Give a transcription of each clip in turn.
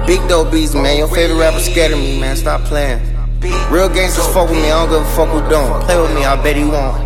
Big dope beats, man. Your favorite rapper scared of me, man. Stop playing. Real gangsters fuck with me. I don't give a fuck who don't. Play with me, I bet he won't.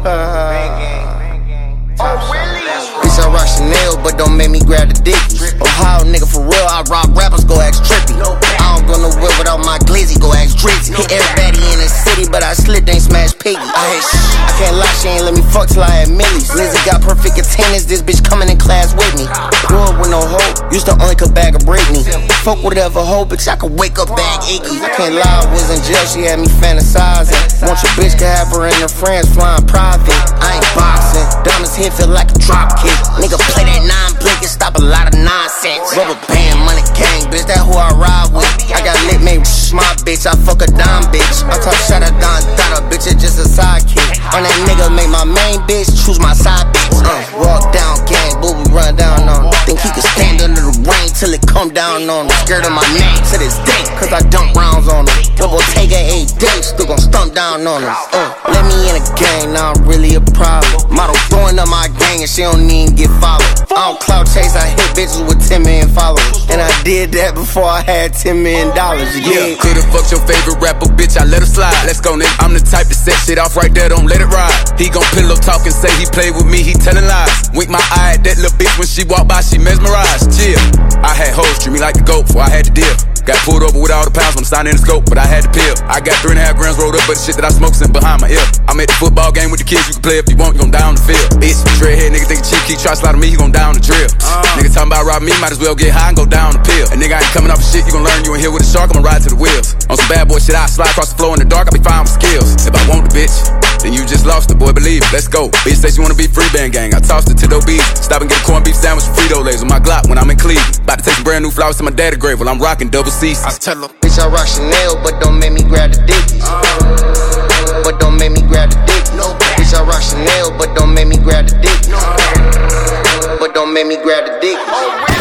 Bitch, I rock Chanel, but don't make me grab the dickies. Ohio nigga, for real, I rock rappers, go ask Trippy. I don't go nowhere without my glizzy, go ask Drizzy. Hit everybody in the city, but I slipped, ain't smash Piggy. I can't lie, she ain't let me fuck till I had Millie's. Lizzie got perfect attendance, this bitch coming in class with me. Grew up with no hope, used to only could bag a break me. Fuck whatever hoe, bitch, I could wake up bag Iggy. I can't lie, I was in jail, she had me fantasizing. Want your bitch could have her and her friends flying private. I ain't boxing, diamonds hit feel like a drop kick. Nigga play that 9-blink and stop a lot of nonsense. Rubber band, money gang, bitch, that who I ride with. I got lit, made my bitch, I fuck a dime bitch. I talk shot a Don Dada, bitch, it's just a sidekick. On that nigga, make my main bitch, choose my side bitch. Walk down gang, boo, we run down on him. Think he could stand under the rain till it come down on him. Scared of my name to this day, cause I dump rounds on him. Double take a 8 days, still gon' stump down on him. Let me in a gang, now I'm really a problem. Model throwing up my gang and she don't even get followed. I don't clout chase, I hit bitches with 10 million followers. And I did that before I had $10 million, yeah. Could've fucked your favorite rapper, bitch, I let her slide. Let's go, nigga, I'm the type to set shit off right there, don't let it ride. He gon' pillow talk and say he played with me, he telling lies. Wink my eye at that little bitch when she walk by, she mesmerized. Chill, I had hoes treat me like the GOAT before I had the deal. Got pulled over with all the pounds when I signed in the scope, but I had the pill. I got 3.5 grams rolled up, but the shit that I smoke's in behind my ear. I'm at the football game with the kids, you can play if you want, you gon' die on the field. Bitch, dreadhead nigga think cheap, keep try to slide on me, he gon' die on the drill. Nigga talking about rob me, might as well get high and go down the pill. And nigga, I ain't coming off of shit, you gon' learn you in here with a shark, I'ma ride to the wheels. On some bad boy shit, I slide across the floor in the dark, I be fine with skills. If I want the bitch, then you just lost the boy, believe it, let's go. Bitch say she wanna be free band gang, I tossed it to Doe Bees. Stop and get a corned beef sandwich with Frito-Lays with my Glock when I'm in Cleveland. About to take some brand new flowers to my daddy grave while I'm rocking double C's. I tell her, bitch, I rock Chanel, but don't make me grab the dickies. But don't make me grab the dickies. Bitch, I rock Chanel, but don't make me grab the dickies. But don't make me grab the dickies.